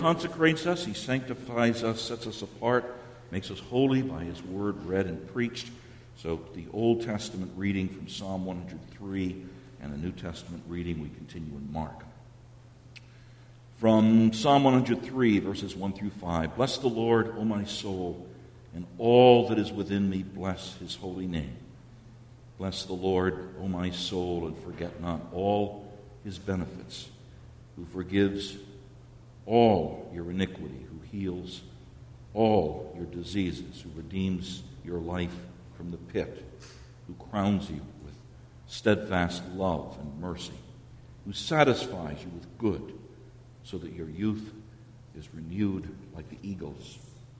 Consecrates us, He sanctifies us, sets us apart, makes us holy by His word read and preached. So the Old Testament reading from Psalm 103 and the New Testament reading we continue in Mark. From Psalm 103, verses 1 through 5. Bless the Lord, O my soul, and all that is within me, bless His holy name. Bless the Lord, O my soul, and forget not all His benefits, who forgives all your iniquity, who heals all your diseases, who redeems your life from the pit, who crowns you with steadfast love and mercy, who satisfies you with good, so that your youth is renewed like the eagles.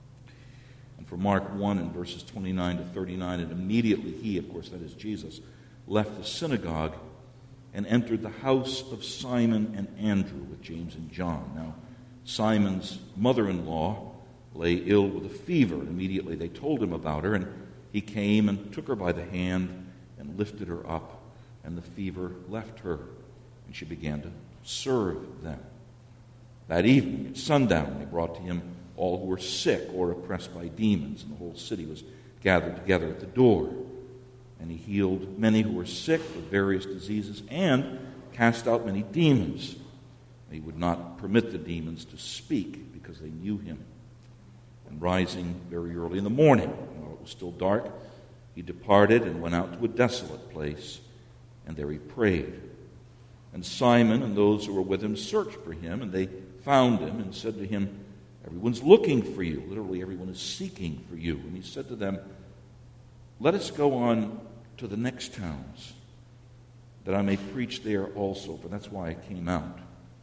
And for Mark 1 and verses 29 to 39, and immediately He, of course that is Jesus, left the synagogue and entered the house of Simon and Andrew with James and John. Now, Simon's mother-in-law lay ill with a fever. Immediately they told him about her, and he came and took her by the hand and lifted her up, and the fever left her, and she began to serve them. That evening at sundown they brought to him all who were sick or oppressed by demons, and the whole city was gathered together at the door. And he healed many who were sick with various diseases and cast out many demons. He would not permit the demons to speak because they knew him. And rising very early in the morning, while it was still dark, he departed and went out to a desolate place, and there he prayed. And Simon and those who were with him searched for him, and they found him and said to him, "Everyone's looking for you." Literally, everyone is seeking for you. And he said to them, "Let us go on to the next towns, that I may preach there also, for that's why I came out."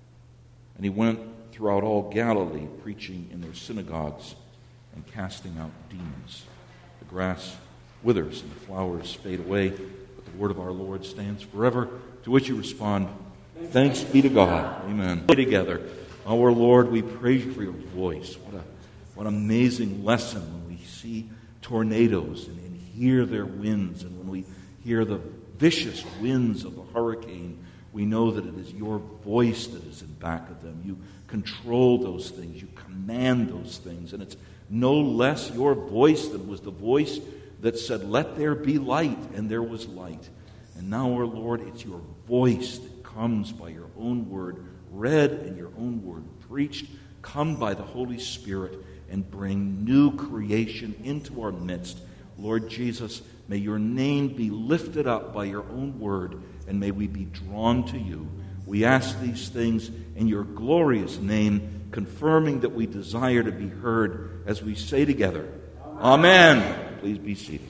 And he went throughout all Galilee, preaching in their synagogues and casting out demons. The grass withers and the flowers fade away, but the word of our Lord stands forever. To which you respond, "Thanks be to God." Amen. Together, our Lord, we praise you for your voice. What an amazing lesson when we see tornadoes and hear their winds, and when we hear the vicious winds of the hurricane, we know that it is your voice that is in back of them. You control those things. You command those things. And it's no less your voice than was the voice that said, "Let there be light," and there was light. And now, our Lord, it's your voice that comes by your own word read and your own word preached. Come by the Holy Spirit and bring new creation into our midst. Lord Jesus, may your name be lifted up by your own word, and may we be drawn to you. We ask these things in your glorious name, confirming that we desire to be heard as we say together, Amen. Please be seated.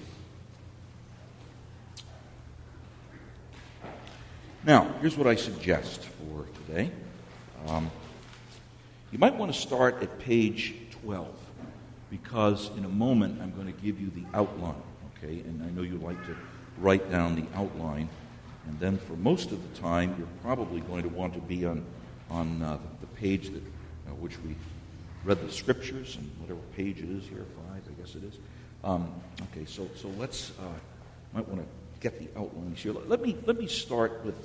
Now, here's what I suggest for today. You might want to start at page 12, because in a moment I'm going to give you the outline, okay? And I know you like to write down the outline. And then for most of the time, you're probably going to want to be on the page that which we read the scriptures, and whatever page it is here, 5, I guess it is. Okay, so let's might want to get the outlines here. Let me start with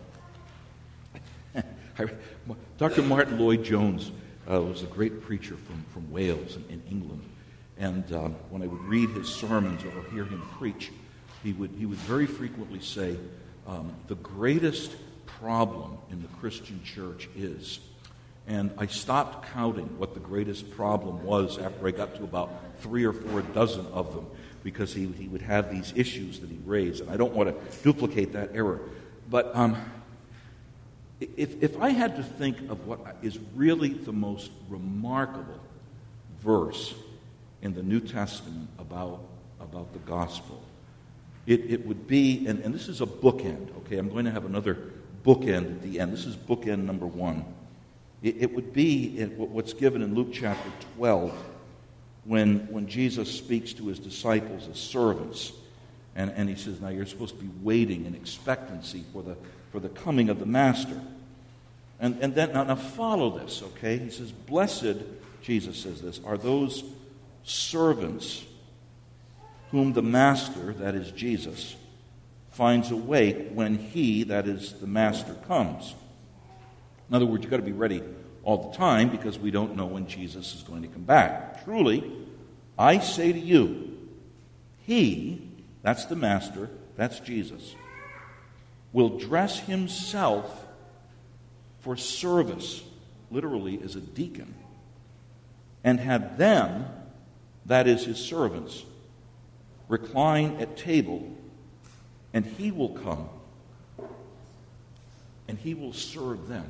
Dr. Martin Lloyd-Jones was a great preacher from Wales in England, and when I would read his sermons or hear him preach, he would very frequently say, the greatest problem in the Christian church is, and I stopped counting what the greatest problem was after I got to about 3 or 4 dozen of them, because he would have these issues that he raised, and I don't want to duplicate that error. But if I had to think of what is really the most remarkable verse in the New Testament about the gospel, it would be, and this is a bookend, okay? I'm going to have another bookend at the end. This is bookend number 1. It would be what's given in Luke chapter 12, when Jesus speaks to his disciples as servants, and he says, now you're supposed to be waiting in expectancy for the coming of the master. And then, now follow this, okay? He says, blessed, Jesus says this, are those servants whom the master, that is Jesus, finds awake when he, that is the master, comes. In other words, you've got to be ready all the time because we don't know when Jesus is going to come back. Truly, I say to you, he, that's the Master, that's Jesus, will dress himself for service, literally as a deacon, and have them, that is his servants, recline at table, and he will come, and he will serve them.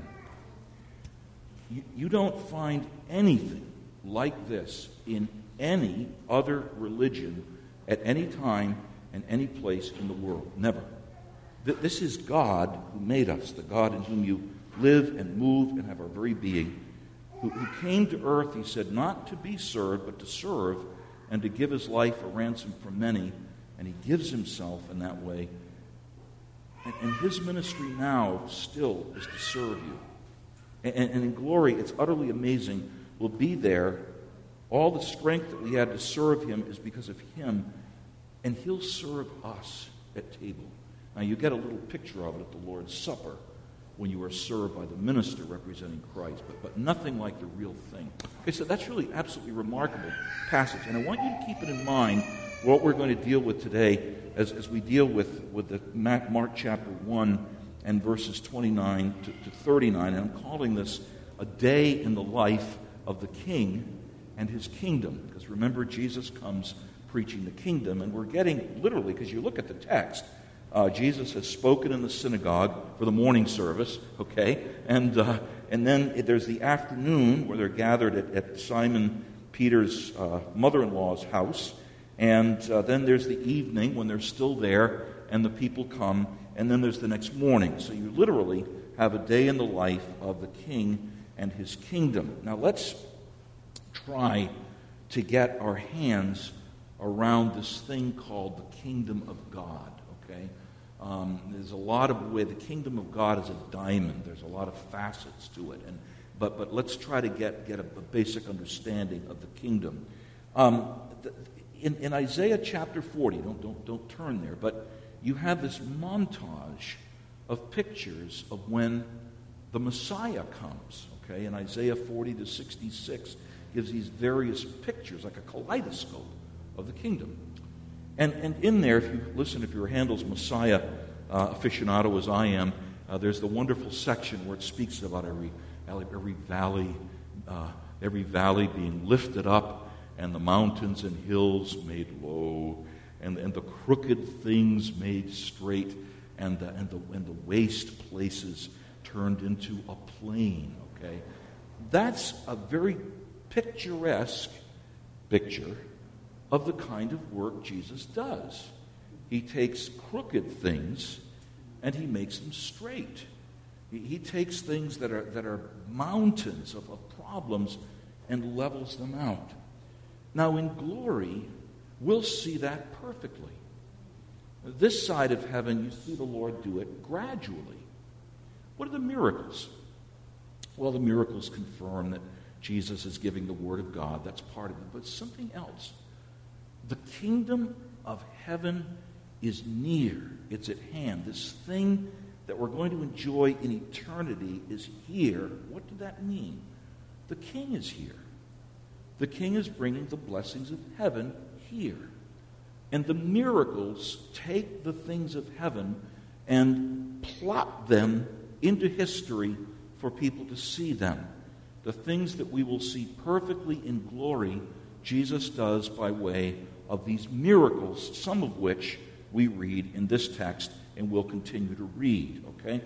You don't find anything like this in any other religion at any time and any place in the world. Never. This is God who made us, the God in whom you live and move and have our very being, who came to earth, he said, not to be served, but to serve and to give his life a ransom for many, and he gives himself in that way. And his ministry now still is to serve you. And in glory, it's utterly amazing, will be there. All the strength that we had to serve him is because of him, and he'll serve us at table. Now, you get a little picture of it at the Lord's Supper when you are served by the minister representing Christ, but nothing like the real thing. Okay, so that's really absolutely remarkable passage, and I want you to keep it in mind what we're going to deal with today as we deal with the Mark chapter 1 and verses 29 to 39. And I'm calling this a day in the life of the king and his kingdom. Because remember, Jesus comes preaching the kingdom, and we're getting, literally, because you look at the text, Jesus has spoken in the synagogue for the morning service, okay? And then there's the afternoon where they're gathered at Simon Peter's mother-in-law's house. And then there's the evening when they're still there and the people come, and then there's the next morning. So you literally have a day in the life of the king and his kingdom. Now let's try to get our hands around this thing called the kingdom of God, okay? There's a lot of way. The kingdom of God is a diamond. There's a lot of facets to it. But let's try to get a basic understanding of the kingdom. In Isaiah chapter 40, don't turn there, but you have this montage of pictures of when the Messiah comes. Okay, in Isaiah 40 to 66 gives these various pictures, like a kaleidoscope of the kingdom. And in there, if you're a Handel's Messiah aficionado as I am, there's the wonderful section where it speaks about every valley being lifted up, and the mountains and hills made low, and the crooked things made straight, and the waste places turned into a plain. Okay, that's a very picturesque picture of the kind of work Jesus does. He takes crooked things and he makes them straight. He takes things that are mountains of problems and levels them out. Now, in glory, we'll see that perfectly. This side of heaven, you see the Lord do it gradually. What are the miracles? Well, the miracles confirm that Jesus is giving the Word of God. That's part of it. But something else. The kingdom of heaven is near. It's at hand. This thing that we're going to enjoy in eternity is here. What did that mean? The King is here. The King is bringing the blessings of heaven here. And the miracles take the things of heaven and plot them into history for people to see them. The things that we will see perfectly in glory, Jesus does by way of these miracles, some of which we read in this text and will continue to read. Okay?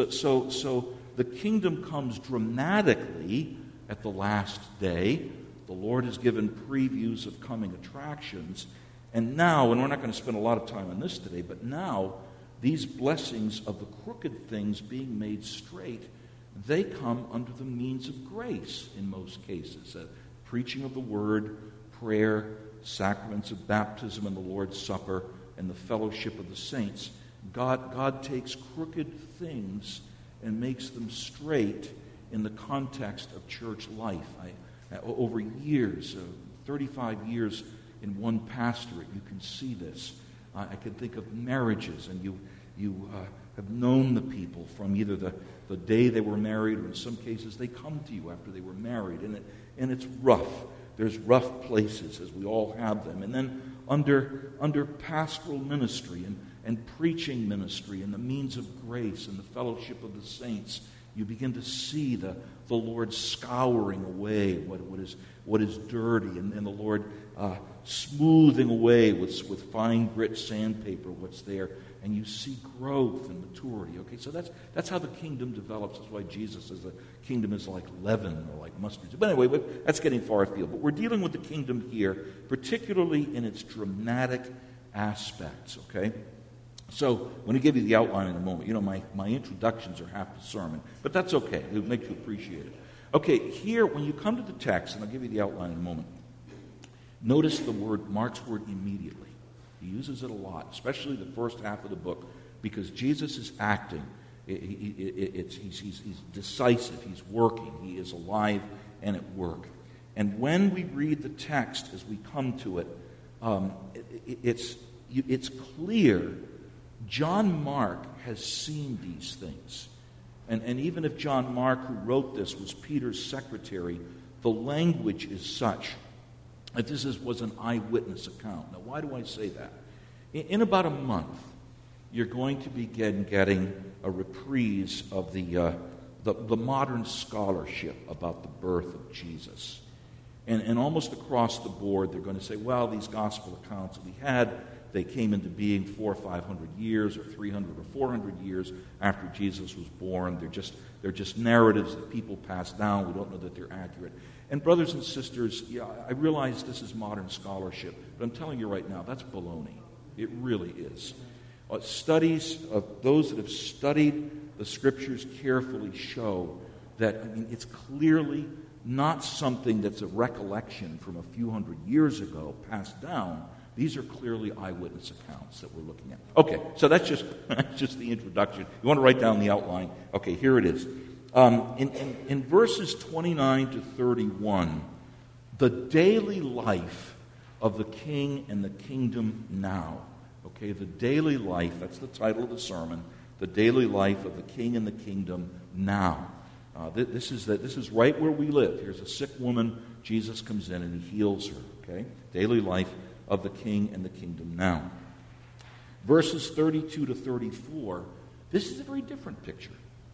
So the kingdom comes dramatically at the last day. The Lord has given previews of coming attractions. And now, and we're not going to spend a lot of time on this today, but now these blessings of the crooked things being made straight, they come under the means of grace in most cases. Preaching of the word, prayer, sacraments of baptism and the Lord's Supper, and the fellowship of the saints. God takes crooked things and makes them straight in the context of church life. Over years, 35 years in one pastorate, you can see this. I can think of marriages, and you have known the people from either the day they were married, or in some cases they come to you after they were married. And it's rough. There's rough places, as we all have them. And then under pastoral ministry and preaching ministry and the means of grace and the fellowship of the saints, you begin to see the Lord scouring away what is dirty, and the Lord smoothing away with fine grit sandpaper what's there, and you see growth and maturity. Okay, so that's how the kingdom develops. That's why Jesus says the kingdom is like leaven or like mustard. But anyway, that's getting far afield. But we're dealing with the kingdom here, particularly in its dramatic aspects. Okay. So I'm going to give you the outline in a moment. You know, my introductions are half the sermon, but that's okay. It'll make you appreciate it. Okay, here, when you come to the text, and I'll give you the outline in a moment, notice Mark's word immediately. He uses it a lot, especially the first half of the book, because Jesus is acting. He's decisive. He's working. He is alive and at work. And when we read the text as we come to it, it's clear John Mark has seen these things. And even if John Mark, who wrote this, was Peter's secretary, the language is such that this was an eyewitness account. Now, why do I say that? In about a month, you're going to begin getting a reprise of the modern scholarship about the birth of Jesus. And almost across the board, they're going to say, well, these gospel accounts that we had, they came into being 400 or 500 years or 300 or 400 years after Jesus was born. They're just narratives that people pass down. We don't know that they're accurate. And brothers and sisters, yeah, I realize this is modern scholarship, but I'm telling you right now, that's baloney. It really is. Studies of those that have studied the Scriptures carefully show that, it's clearly not something that's a recollection from a few hundred years ago passed down. These are clearly eyewitness accounts that we're looking at. Okay, so that's just the introduction. You want to write down the outline? Okay, here it is. In verses 29 to 31, the daily life of the king and the kingdom now. Okay, the daily life, that's the title of the sermon, the daily life of the king and the kingdom now. This is right where we live. Here's a sick woman. Jesus comes in and he heals her. Okay, daily life of the king and the kingdom now. Verses 32 to 34, this is a very different picture.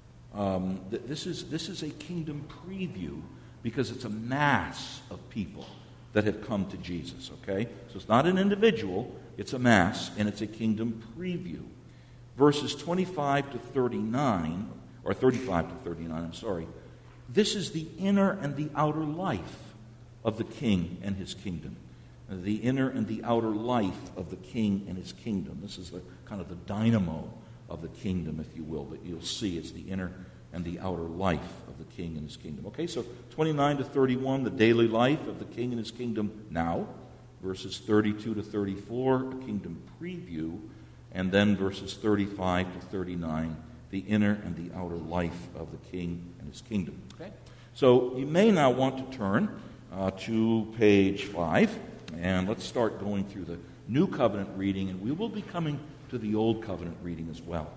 This is a kingdom preview because it's a mass of people that have come to Jesus, okay? So it's not an individual, it's a mass, and it's a kingdom preview. Verses 25 to 39, or 35 to 39, this is the inner and the outer life of the king and his kingdom. The inner and the outer life of the king and his kingdom. This is the kind of the dynamo of the kingdom, if you will, that you'll see. It's the inner and the outer life of the king and his kingdom. Okay, so 29 to 31, the daily life of the king and his kingdom now. Verses 32 to 34, a kingdom preview. And then verses 35 to 39, the inner and the outer life of the king and his kingdom. Okay, so you may now want to turn to page 5. And let's start going through the New Covenant reading, and we will be coming to the Old Covenant reading as well.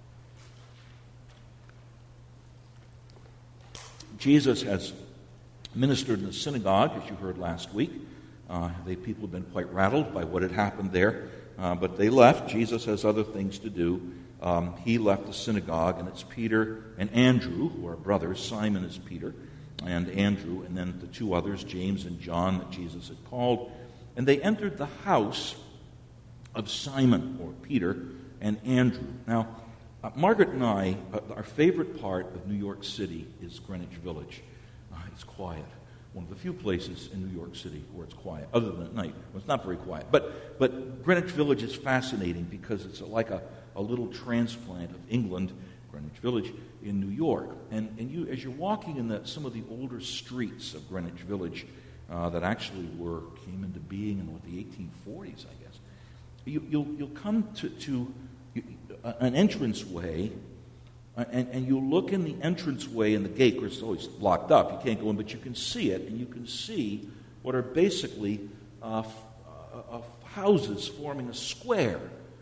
Jesus has ministered in the synagogue, as you heard last week. People have been quite rattled by what had happened there, but they left. Jesus has other things to do. He left the synagogue, and it's Peter and Andrew, who are brothers. Simon is Peter, and Andrew, and then the two others, James and John, that Jesus had called. And they entered the house of Simon, or Peter, and Andrew. Now, Margaret and I, our favorite part of New York City is Greenwich Village. It's quiet. One of the few places in New York City where it's quiet, other than at night. Well, it's not very quiet. But Greenwich Village is fascinating because it's like a little transplant of England, Greenwich Village, in New York. And you, as you're walking in some of the older streets of Greenwich Village, that actually came into being in the 1840s, I guess. You'll come to an entranceway, and you look in the entranceway in the gate, where it's always locked up. You can't go in, but you can see it, and you can see what are basically houses forming a square.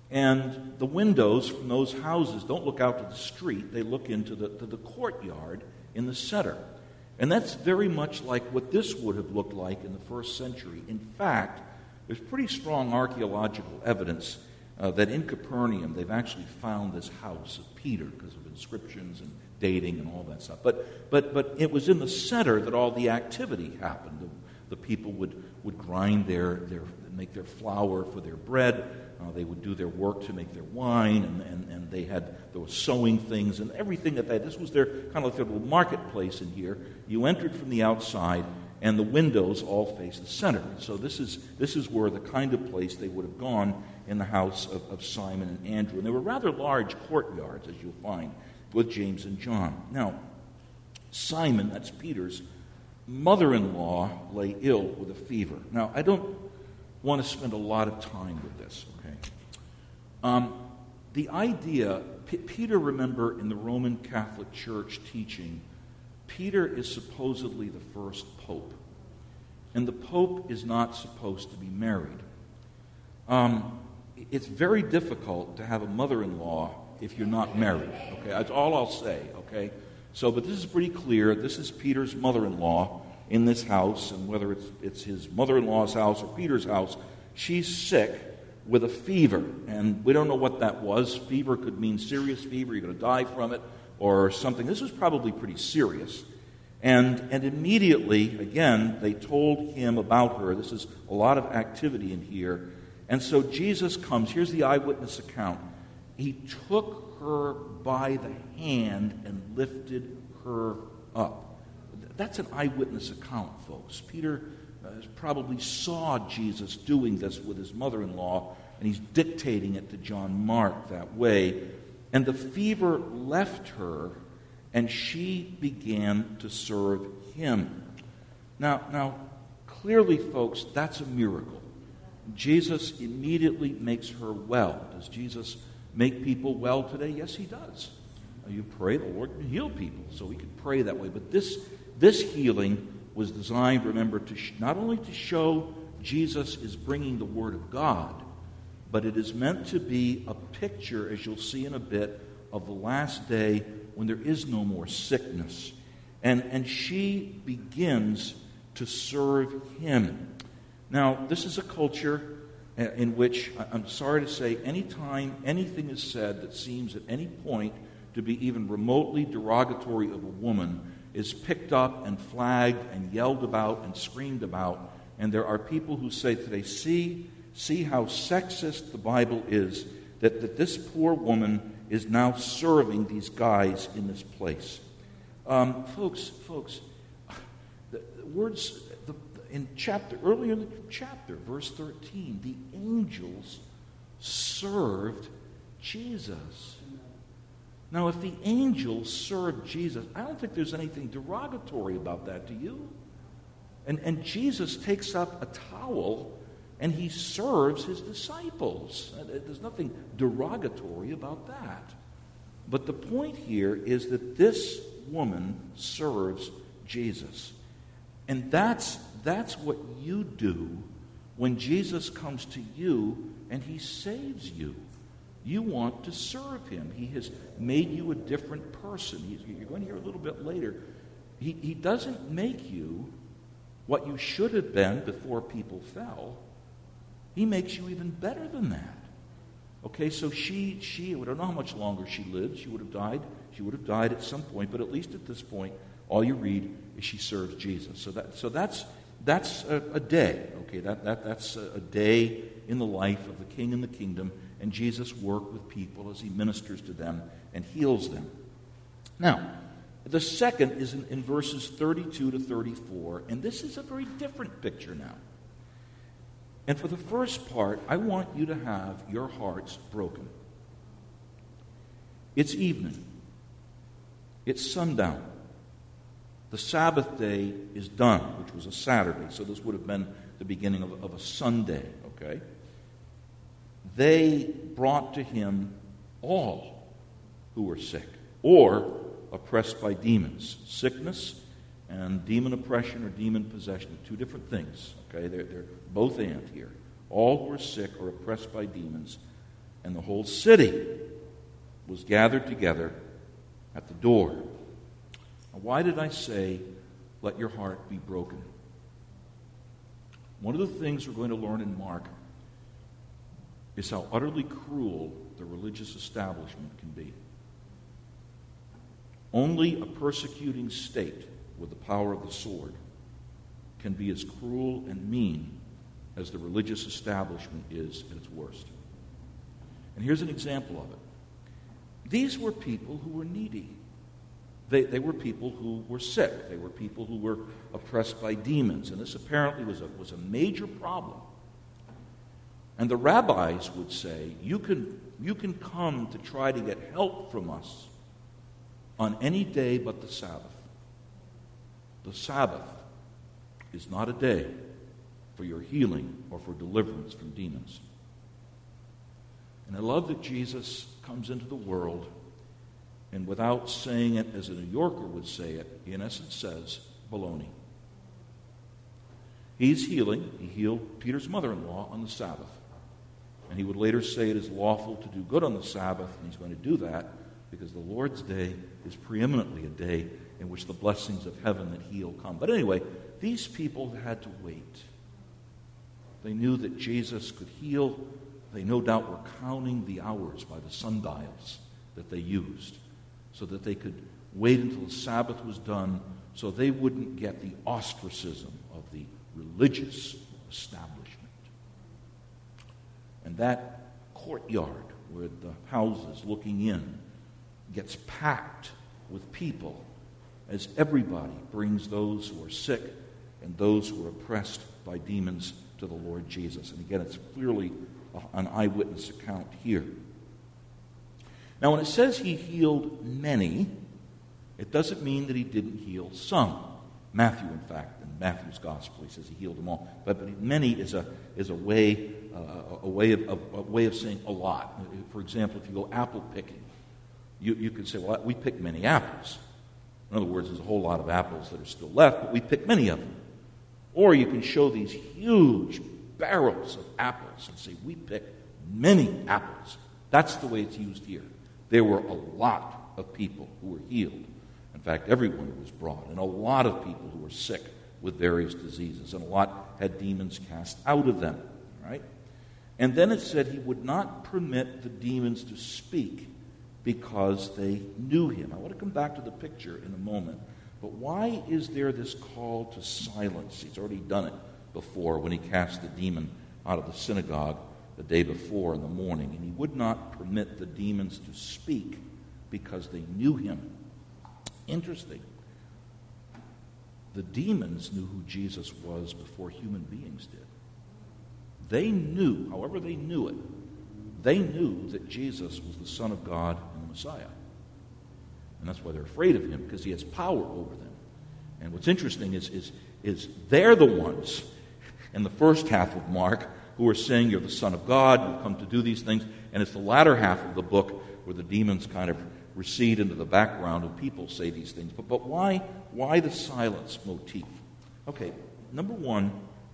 And the windows from those houses don't look out to the street. They look into the courtyard in the center. And that's very much like what this would have looked like in the first century. In fact, there's pretty strong archaeological evidence that in Capernaum they've actually found this house of Peter because of inscriptions and dating and all that stuff. But it was in the center that all the activity happened. The people would grind make their flour for their bread. They would do their work to make their wine, and there was sewing things and everything that this was their kind of like their little marketplace in here. You entered from the outside, and the windows all face the center. So this is where the kind of place they would have gone in the house of Simon and Andrew. And they were rather large courtyards, as you'll find, with James and John. Now, Simon, that's Peter's mother-in-law, lay ill with a fever. Now, I don't want to spend a lot of time with this, okay? The idea, Peter, remember, in the Roman Catholic Church teaching, Peter is supposedly the first pope. And the pope is not supposed to be married. It's very difficult to have a mother-in-law if you're not married, okay? That's all I'll say, okay? So, but this is pretty clear. This is Peter's mother-in-law in this house, and whether it's his mother-in-law's house or Peter's house, she's sick with a fever, and we don't know what that was. Fever could mean serious fever, you're going to die from it, or something. This was probably pretty serious. And immediately, again, they told him about her. This is a lot of activity in here. And so Jesus comes. Here's the eyewitness account. He took her by the hand and lifted her up. That's an eyewitness account, folks. Peter probably saw Jesus doing this with his mother-in-law, and he's dictating it to John Mark that way. And the fever left her, and she began to serve him. Now, clearly, folks, that's a miracle. Jesus immediately makes her well. Does Jesus make people well today? Yes, he does. You pray, the Lord can heal people, so we could pray that way. But this healing was designed, remember, to not only to show Jesus is bringing the Word of God, but it is meant to be a picture, as you'll see in a bit, of the last day when there is no more sickness. And she begins to serve him. Now, this is a culture in which, I'm sorry to say, anytime anything is said that seems at any point to be even remotely derogatory of a woman is picked up and flagged and yelled about and screamed about. And there are people who say today, see how sexist the Bible is, that this poor woman is now serving these guys in this place. Folks, the words earlier in the chapter, verse 13, the angels served Jesus. Now, if the angels served Jesus, I don't think there's anything derogatory about that, do you? And Jesus takes up a towel and he serves his disciples. There's nothing derogatory about that. But the point here is that this woman serves Jesus. And that's what you do when Jesus comes to you and he saves you. You want to serve him. He has made you a different person. You're going to hear a little bit later. He doesn't make you what you should have been before people fell. He makes you even better than that. Okay, so she we don't know how much longer she lived. She would have died. She would have died at some point, but at least at this point, all you read is she serves Jesus. So that's a day. Okay, that's a day in the life of the King and the kingdom, and Jesus worked with people as he ministers to them and heals them. Now, the second is in verses 32 to 34, and this is a very different picture now. And for the first part, I want you to have your hearts broken. It's evening. It's sundown. The Sabbath day is done, which was a Saturday, so this would have been the beginning of a Sunday, okay? They brought to him all who were sick or oppressed by demons. Sickness and demon oppression or demon possession, two different things, okay? They're both and here. All who are sick or oppressed by demons, and the whole city was gathered together at the door. Now, why did I say, let your heart be broken? One of the things we're going to learn in Mark is how utterly cruel the religious establishment can be. Only a persecuting state with the power of the sword can be as cruel and mean as the religious establishment is at its worst. And here's an example of it. These were people who were needy. They were people who were sick. They were people who were oppressed by demons. And this apparently was a major problem. And the rabbis would say, you can come to try to get help from us on any day but the Sabbath. The Sabbath is not a day for your healing or for deliverance from demons. And I love that Jesus comes into the world, and without saying it as a New Yorker would say it, he in essence says, baloney. He's healing. He healed Peter's mother-in-law on the Sabbath. And he would later say it is lawful to do good on the Sabbath, and he's going to do that because the Lord's day is preeminently a day in which the blessings of heaven that heal come. But anyway, these people had to wait. They knew that Jesus could heal. They no doubt were counting the hours by the sundials that they used so that they could wait until the Sabbath was done so they wouldn't get the ostracism of the religious establishment. And that courtyard where the houses looking in gets packed with people as everybody brings those who are sick and those who are oppressed by demons to the Lord Jesus. And again, it's clearly an eyewitness account here. Now, when it says he healed many, it doesn't mean that he didn't heal some. Matthew, in fact, in Matthew's gospel, he says he healed them all. But many is a way of saying a lot. For example, if you go apple picking, you could say, well, we picked many apples. In other words, there's a whole lot of apples that are still left, but we picked many of them. Or you can show these huge barrels of apples and say, we picked many apples. That's the way it's used here. There were a lot of people who were healed. In fact, everyone was brought, and a lot of people who were sick with various diseases, and a lot had demons cast out of them. Right? And then it said he would not permit the demons to speak because they knew him. I want to come back to the picture in a moment. But why is there this call to silence? He's already done it before when he cast the demon out of the synagogue the day before in the morning. And he would not permit the demons to speak because they knew him. Interesting. The demons knew who Jesus was before human beings did. They knew, however they knew it, they knew that Jesus was the Son of God and the Messiah. And that's why they're afraid of him, because he has power over them. And what's interesting is they're the ones in the first half of Mark who are saying you're the Son of God, you've come to do these things. And it's the latter half of the book where the demons kind of recede into the background and people say these things. But why the silence motif? Okay, number one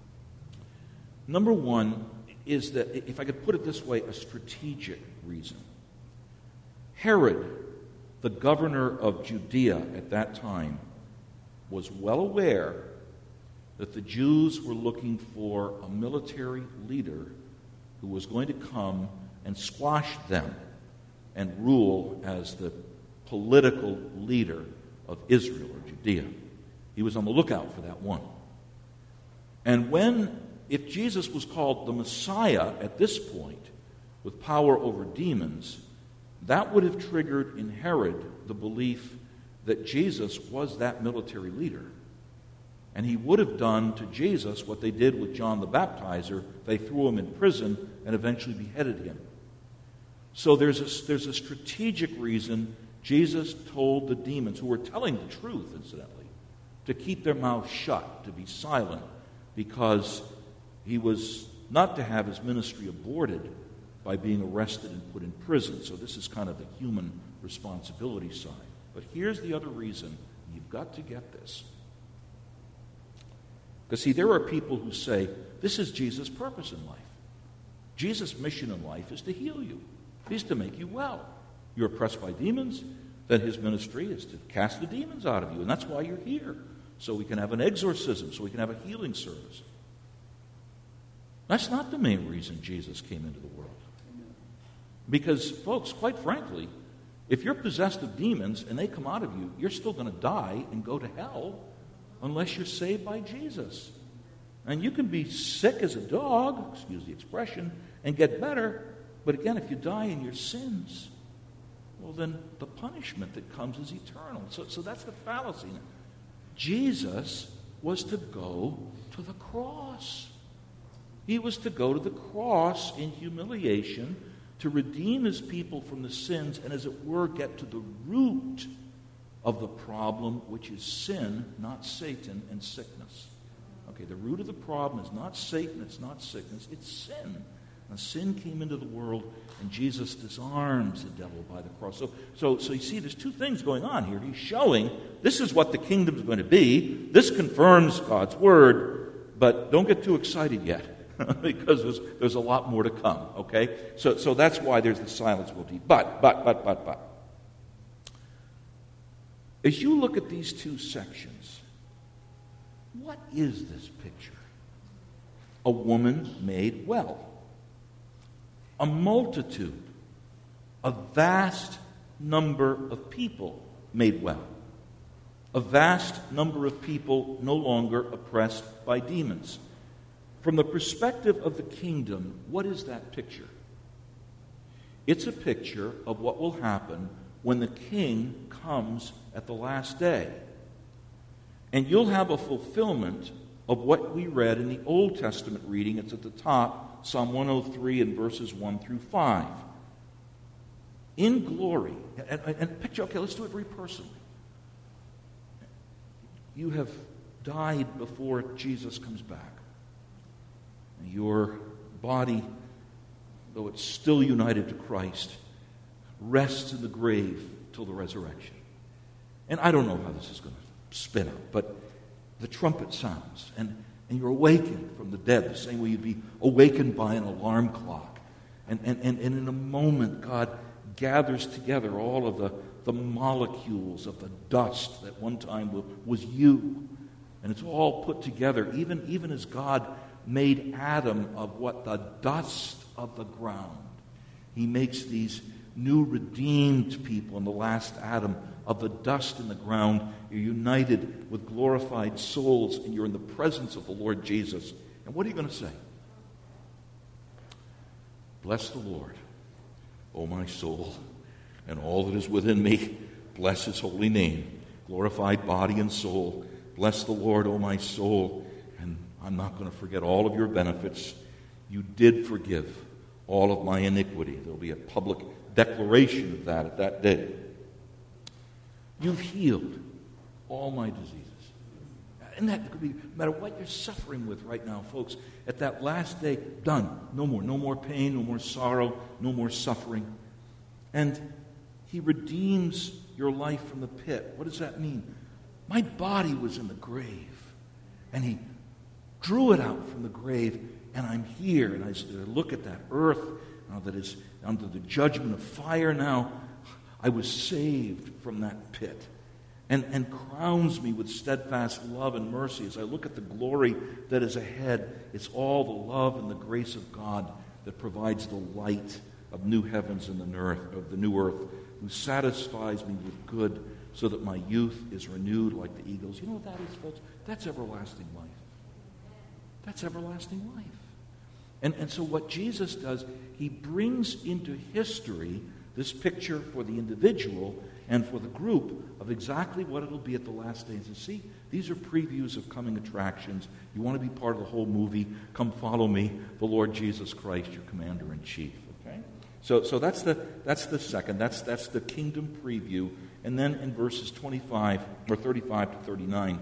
is that, if I could put it this way, a strategic reason. Herod, the governor of Judea at that time, was well aware that the Jews were looking for a military leader who was going to come and squash them and rule as the political leader of Israel or Judea. He was on the lookout for that one. And if Jesus was called the Messiah at this point, with power over demons, that would have triggered in Herod the belief that Jesus was that military leader. And he would have done to Jesus what they did with John the Baptizer. They threw him in prison and eventually beheaded him. So there's a strategic reason Jesus told the demons, who were telling the truth, incidentally, to keep their mouths shut, to be silent, because he was not to have his ministry aborted by being arrested and put in prison. So this is kind of the human responsibility side. But here's the other reason. You've got to get this. Because, see, there are people who say, this is Jesus' purpose in life. Jesus' mission in life is to heal you. He's to make you well. You're oppressed by demons, then his ministry is to cast the demons out of you. And that's why you're here, so we can have an exorcism, so we can have a healing service. That's not the main reason Jesus came into the world. Because, folks, quite frankly, if you're possessed of demons and they come out of you, you're still going to die and go to hell unless you're saved by Jesus. And you can be sick as a dog, excuse the expression, and get better. But again, if you die in your sins, well, then the punishment that comes is eternal. So that's the fallacy. Jesus was to go to the cross. He was to go to the cross in humiliation to redeem his people from the sins and, as it were, get to the root of the problem, which is sin, not Satan, and sickness. Okay, the root of the problem is not Satan, it's not sickness, it's sin. Now, sin came into the world, and Jesus disarms the devil by the cross. So you see, there's two things going on here. He's showing this is what the kingdom is going to be. This confirms God's word, but don't get too excited yet. Because there's a lot more to come, okay? So that's why there's the silence will be. But. As you look at these two sections, what is this picture? A woman made well. A multitude, a vast number of people made well. A vast number of people no longer oppressed by demons. From the perspective of the kingdom, what is that picture? It's a picture of what will happen when the king comes at the last day. And you'll have a fulfillment of what we read in the Old Testament reading. It's at the top, Psalm 103 and verses 1 through 5. In glory, and picture, okay, let's do it very personally. You have died before Jesus comes back. Your body, though it's still united to Christ, rests in the grave till the resurrection. And I don't know how this is going to spin out, but the trumpet sounds, and you're awakened from the dead, the same way you'd be awakened by an alarm clock. And in a moment, God gathers together all of the molecules of the dust that one time was you. And it's all put together, even as God made Adam of what? The dust of the ground. He makes these new redeemed people in the last Adam of the dust in the ground. You're united with glorified souls, and you're in the presence of the Lord Jesus. And what are you going to say? Bless the Lord, O my soul, and all that is within me. Bless his holy name. Glorified body and soul. Bless the Lord, O my soul. And I'm not going to forget all of your benefits. You did forgive all of my iniquity. There'll be a public declaration of that at that day. You've healed all my diseases. And that could be, no matter what you're suffering with right now, folks, at that last day, done. No more. No more pain, no more sorrow, no more suffering. And he redeems your life from the pit. What does that mean? My body was in the grave, and he drew it out from the grave, and I'm here. And I look at that earth that is under the judgment of fire now. I was saved from that pit, and crowns me with steadfast love and mercy. As I look at the glory that is ahead, it's all the love and the grace of God that provides the light of new heavens and the new earth, who satisfies me with good, so that my youth is renewed like the eagles. You know what that is, folks? That's everlasting life. That's everlasting life. And so what Jesus does, he brings into history this picture for the individual and for the group of exactly what it'll be at the last days. And see, these are previews of coming attractions. You want to be part of the whole movie? Come follow me, the Lord Jesus Christ, your commander-in-chief. Okay? So that's the second. That's the kingdom preview. And then in verses 25 or 35 to 39,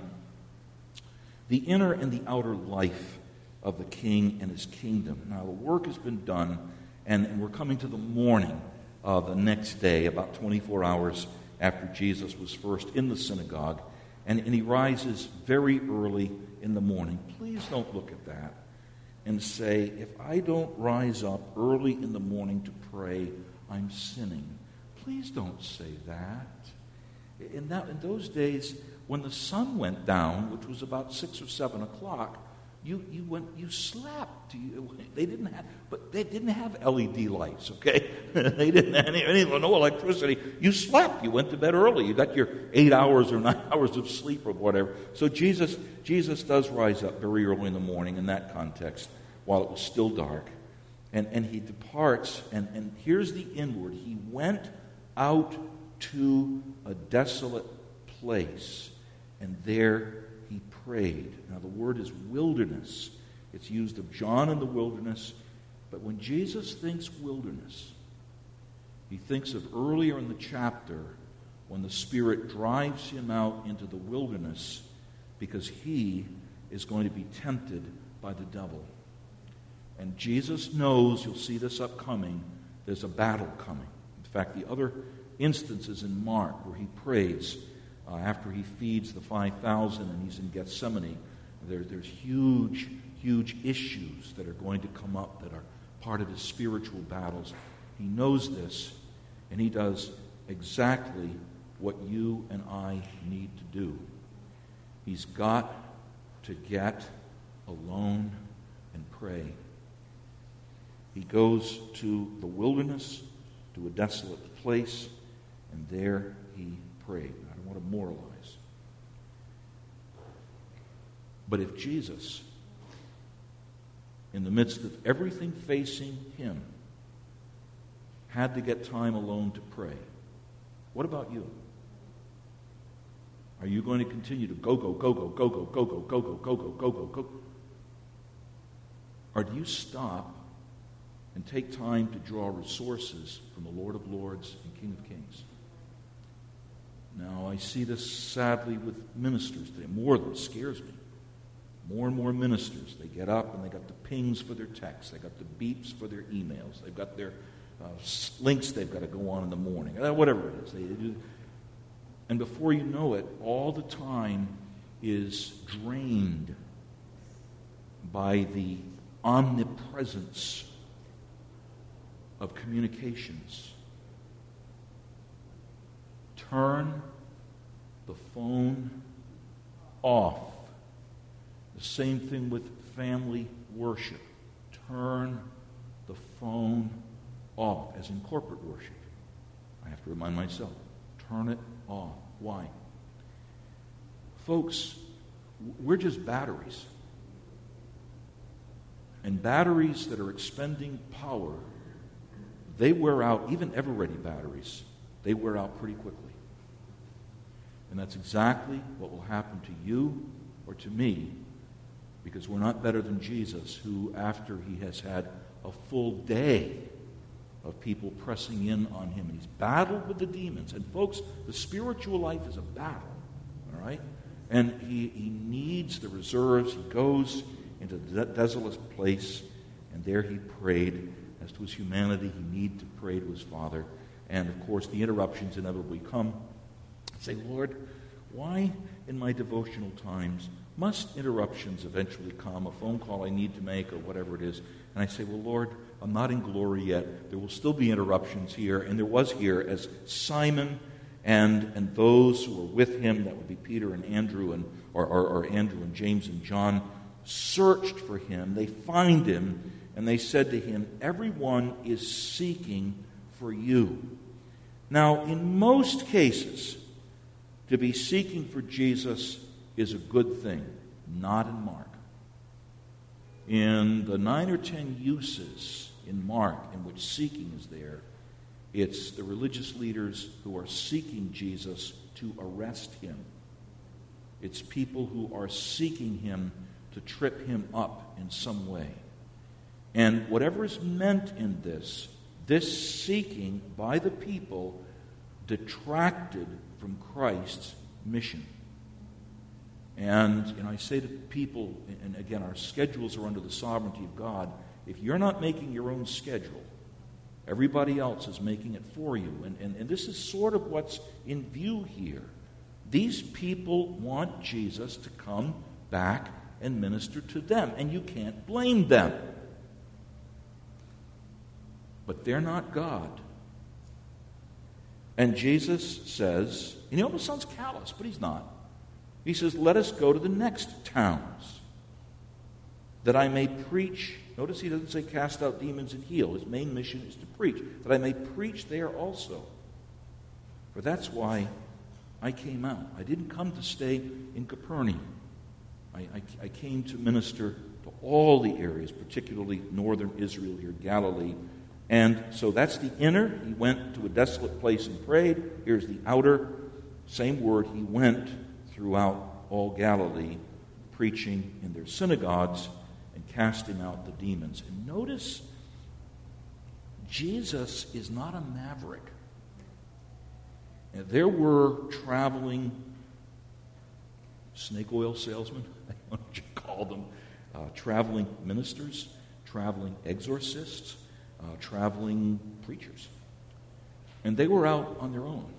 the inner and the outer life of the king and his kingdom. Now the work has been done, and we're coming to the morning of the next day, about 24 hours after Jesus was first in the synagogue, and he rises very early in the morning. Please don't look at that and say, if I don't rise up early in the morning to pray, I'm sinning. Please don't say that. In those days, when the sun went down, which was about 6 or 7 o'clock, you slept. They didn't have LED lights, okay? They didn't have no electricity. You slept. You went to bed early. You got your 8 hours or 9 hours of sleep or whatever. So Jesus does rise up very early in the morning in that context, while it was still dark, and he departs. And here's the inward. He went out to a desolate place, and there he prayed. Now, the word is wilderness. It's used of John in the wilderness. But when Jesus thinks wilderness, he thinks of earlier in the chapter when the Spirit drives him out into the wilderness because he is going to be tempted by the devil. And Jesus knows, you'll see this upcoming, there's a battle coming. In fact, the other instances in Mark where he prays after he feeds the 5,000 and he's in Gethsemane, there's huge issues that are going to come up that are part of his spiritual battles. He knows this, and he does exactly what you and I need to do. He's got to get alone and pray. He goes to the wilderness, to a desolate place, and there he prayed. I don't want to moralize. But if Jesus, in the midst of everything facing him, had to get time alone to pray, what about you? Are you going to continue to go? Or do you stop and take time to draw resources from the Lord of Lords and King of Kings? Now, I see this sadly with ministers today. More than scares me. More and more ministers, they get up and they got the pings for their texts. They got the beeps for their emails. They've got their links they've got to go on in the morning. Whatever it is. They do. And before you know it, all the time is drained by the omnipresence of communications. Turn the phone off. The same thing with family worship. Turn the phone off. As in corporate worship, I have to remind myself, turn it off. Why? Folks, we're just batteries. And batteries that are expending power, they wear out, even ever-ready batteries, they wear out pretty quickly. And that's exactly what will happen to you or to me, because we're not better than Jesus, who, after he has had a full day of people pressing in on him, and he's battled with the demons. And folks, the spiritual life is a battle, all right? And he needs the reserves. He goes into the desolate place, and there he prayed. As to his humanity, he needed to pray to his Father. And, of course, the interruptions inevitably come. I say, Lord, why in my devotional times must interruptions eventually come, a phone call I need to make or whatever it is? And I say, well, Lord, I'm not in glory yet. There will still be interruptions here. And there was here as Simon and those who were with him, that would be Peter and Andrew, or Andrew and James and John, searched for him. They find him, and they said to him, everyone is seeking for you. Now, in most cases, to be seeking for Jesus is a good thing, not in Mark. In the 9 or 10 uses in Mark in which seeking is there, it's the religious leaders who are seeking Jesus to arrest him. It's people who are seeking him to trip him up in some way. And whatever is meant in this seeking by the people detracted from Christ's mission. And I say to people, and again, our schedules are under the sovereignty of God. If you're not making your own schedule, everybody else is making it for you. And this is sort of what's in view here. These people want Jesus to come back and minister to them, and you can't blame them. But they're not God. And Jesus says, and he almost sounds callous, but he's not. He says, let us go to the next towns, that I may preach. Notice he doesn't say cast out demons and heal. His main mission is to preach, that I may preach there also. For that's why I came out. I didn't come to stay in Capernaum. I came to minister to all the areas, particularly northern Israel here, Galilee. And so that's the inner. He went to a desolate place and prayed. Here's the outer. Same word. He went throughout all Galilee, preaching in their synagogues and casting out the demons. And notice, Jesus is not a maverick. And there were traveling snake oil salesmen, what would you call them, traveling ministers, traveling exorcists, traveling preachers. And they were out on their own.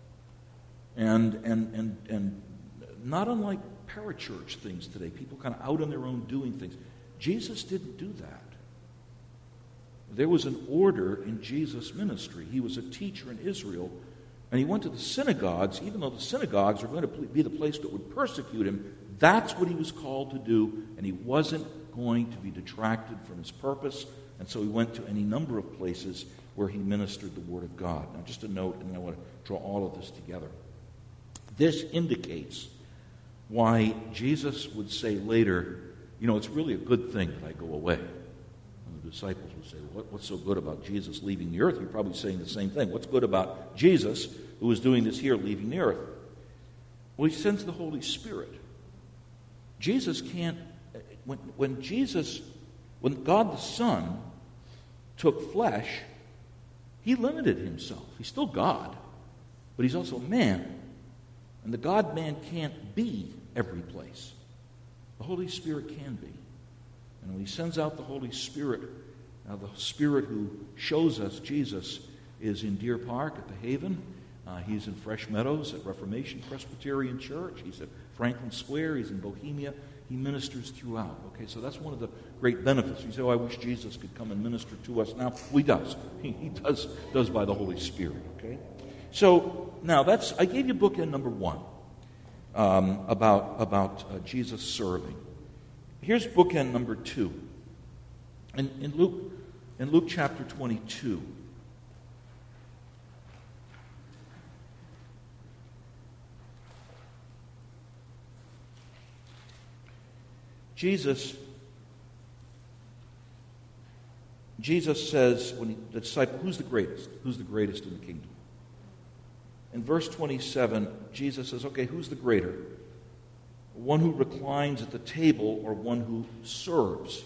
And not unlike parachurch things today, people kind of out on their own doing things. Jesus didn't do that. There was an order in Jesus' ministry. He was a teacher in Israel, and he went to the synagogues, even though the synagogues were going to be the place that would persecute him. That's what he was called to do, and he wasn't going to be detracted from his purpose. And so he went to any number of places where he ministered the Word of God. Now, just a note, and I want to draw all of this together. This indicates why Jesus would say later, it's really a good thing that I go away. And the disciples would say, what's so good about Jesus leaving the earth? You're probably saying the same thing. What's good about Jesus, who is doing this here, leaving the earth? Well, he sends the Holy Spirit. Jesus can't, when God the Son took flesh, he limited himself. He's still God, but he's also man. And the God-man can't be every place. The Holy Spirit can be. And when he sends out the Holy Spirit, now the Spirit who shows us Jesus is in Deer Park at the Haven. He's in Fresh Meadows at Reformation Presbyterian Church. He's at Franklin Square. He's in Bohemia. He ministers throughout. Okay, so that's one of the great benefits. You say, I wish Jesus could come and minister to us now. Well, he does. He does by the Holy Spirit. Okay? So now I gave you bookend number 1 about Jesus serving. Here's bookend number 2. In Luke chapter 22. Jesus says, when the disciple, who's the greatest? Who's the greatest in the kingdom? In verse 27, Jesus says, okay, who's the greater? One who reclines at the table or one who serves?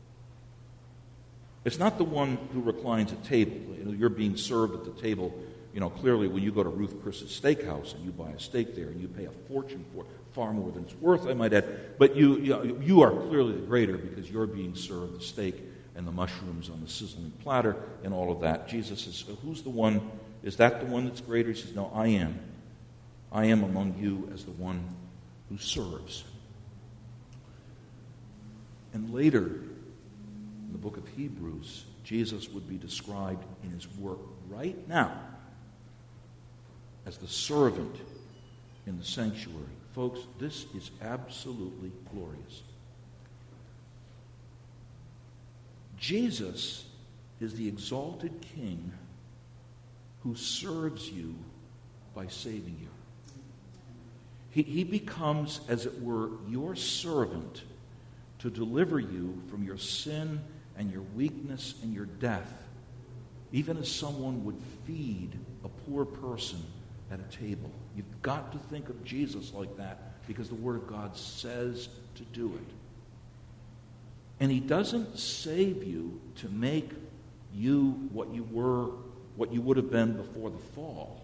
It's not the one who reclines at table. You're being served at the table. Clearly when you go to Ruth Chris's Steakhouse and you buy a steak there and you pay a fortune for it, far more than it's worth, I might add. But you are clearly the greater because you're being served the steak and the mushrooms on the sizzling platter and all of that. Jesus says, who's the one? Is that the one that's greater? He says, no, I am. I am among you as the one who serves. And later, in the book of Hebrews, Jesus would be described in his work right now as the servant in the sanctuary. Folks, this is absolutely glorious. Jesus is the exalted King who serves you by saving you. He becomes, as it were, your servant to deliver you from your sin and your weakness and your death, even as someone would feed a poor person at a table. You've got to think of Jesus like that because the Word of God says to do it. And he doesn't save you to make you what you would have been before the fall.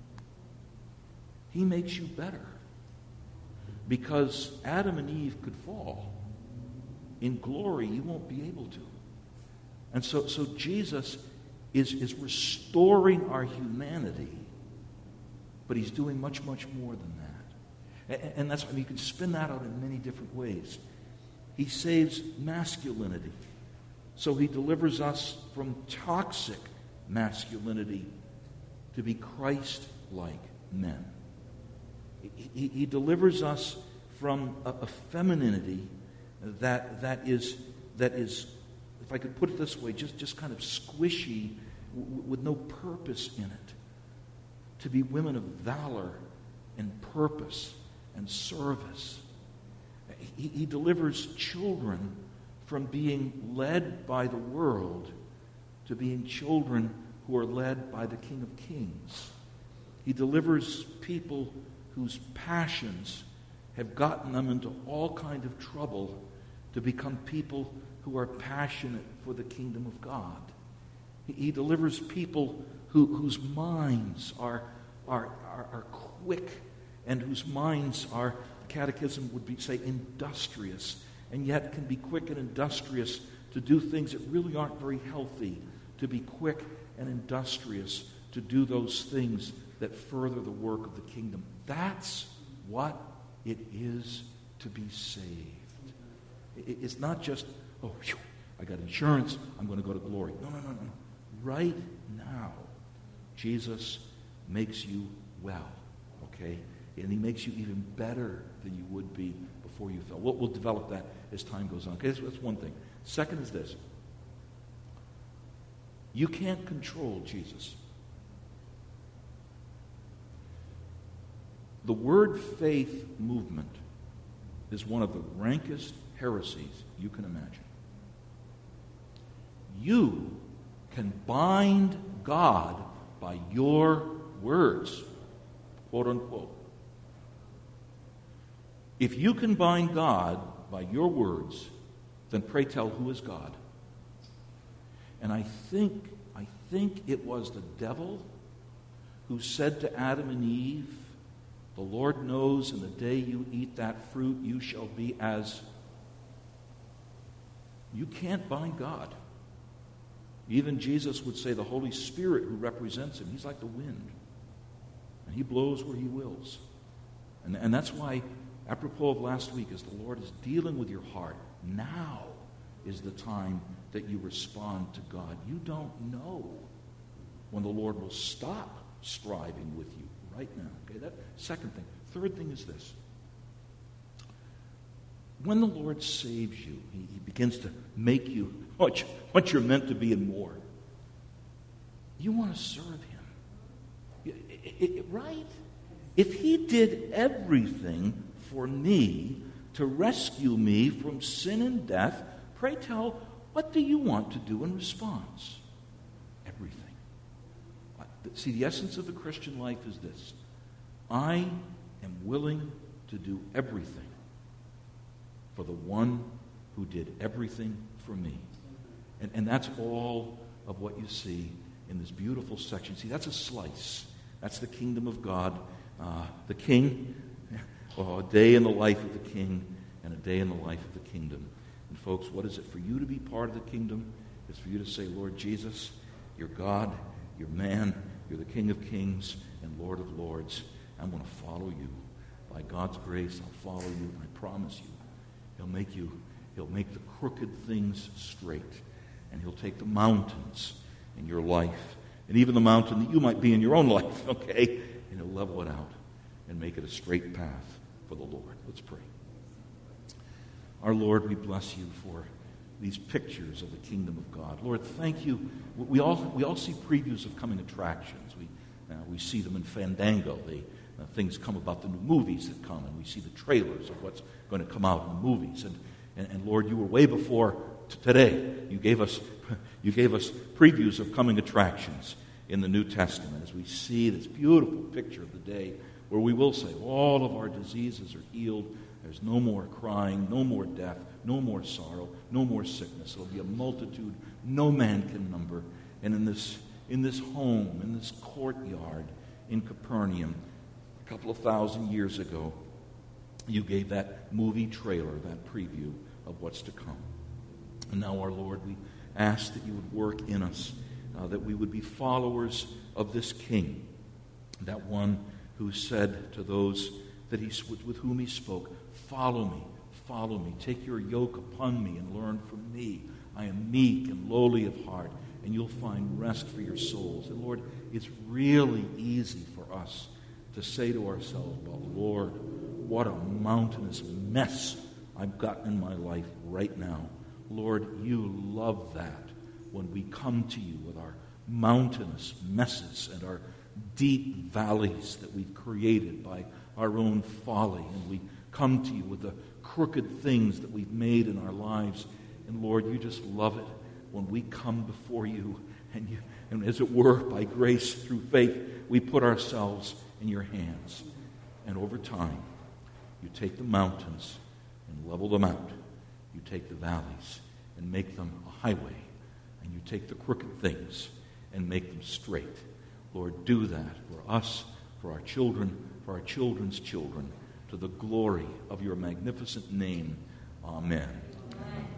He makes you better. Because Adam and Eve could fall. In glory, you won't be able to. And so Jesus is restoring our humanity, but he's doing much, much more than that. And that's, you can spin that out in many different ways. He saves masculinity. So he delivers us from toxic masculinity to be Christ-like men. He delivers us from a femininity that is, if I could put it this way, just kind of squishy with no purpose in it. To be women of valor and purpose and service. He delivers children from being led by the world to being children who are led by the King of Kings. He delivers people whose passions have gotten them into all kinds of trouble to become people who are passionate for the kingdom of God. He delivers people whose minds are quick and whose minds are, catechism would say, industrious, and yet can be quick and industrious to do things that really aren't very healthy, to be quick and industrious to do those things that further the work of the kingdom. That's what it is to be saved. It's not just, oh, whew, I got insurance, I'm going to go to glory. No. Right now, Jesus makes you well, okay? And he makes you even better than you would be before you fell. We'll develop that as time goes on. Okay, that's one thing. Second is this. You can't control Jesus. The word faith movement is one of the rankest heresies you can imagine. You can bind God by your words, quote unquote. If you can bind God by your words, then pray tell, who is God? And I think it was the devil who said to Adam and Eve, the Lord knows in the day you eat that fruit, you shall be as... You can't bind God. Even Jesus would say the Holy Spirit who represents him, he's like the wind. And he blows where he wills. And that's why, apropos of last week, as the Lord is dealing with your heart, now is the time that you respond to God. You don't know when the Lord will stop striving with you right now. Okay, that second thing. Third thing is this. When the Lord saves you, he begins to make you what you're meant to be and more. You want to serve him. Right? If he did everything for me to rescue me from sin and death, pray tell, what do you want to do in response? Everything. See, the essence of the Christian life is this. I am willing to do everything for the one who did everything for me. And that's all of what you see in this beautiful section. See, that's a slice. That's the kingdom of God. The king, a day in the life of the king, and a day in the life of the kingdom. And folks, what is it for you to be part of the kingdom? It's for you to say, Lord Jesus, you're God, you're man, you're the King of Kings and Lord of Lords. I'm going to follow you. By God's grace, I'll follow you, and I promise you, He'll make the crooked things straight. And he'll take the mountains in your life, and even the mountain that you might be in your own life, okay? And he'll level it out and make it a straight path for the Lord. Let's pray. Our Lord, we bless you for these pictures of the kingdom of God. Lord, thank you. We all see previews of coming attractions. We see them in Fandango. Things come about the new movies that come, and we see the trailers of what's going to come out in the movies. And Lord, you were way before today. You gave us previews of coming attractions in the New Testament as we see this beautiful picture of the day where we will say all of our diseases are healed. There's no more crying, no more death, no more sorrow, no more sickness. It'll be a multitude no man can number. And in this home, in this courtyard in Capernaum, a couple of thousand years ago, you gave that movie trailer, that preview of what's to come. And now, our Lord, we ask that you would work in us, that we would be followers of this King, that one who said to those that with whom he spoke, follow me, take your yoke upon me and learn from me. I am meek and lowly of heart, and you'll find rest for your souls. And Lord, it's really easy for us to say to ourselves, well, Lord, what a mountainous mess I've gotten in my life right now. Lord, you love that when we come to you with our mountainous messes and our deep valleys that we've created by our own folly, and we come to you with the crooked things that we've made in our lives. And Lord, you just love it when we come before you, and as it were, by grace through faith, we put ourselves in your hands. And over time, you take the mountains and level them out. You take the valleys and make them a highway. And you take the crooked things and make them straight. Lord, do that for us, for our children, for our children's children, to the glory of your magnificent name. Amen. Amen.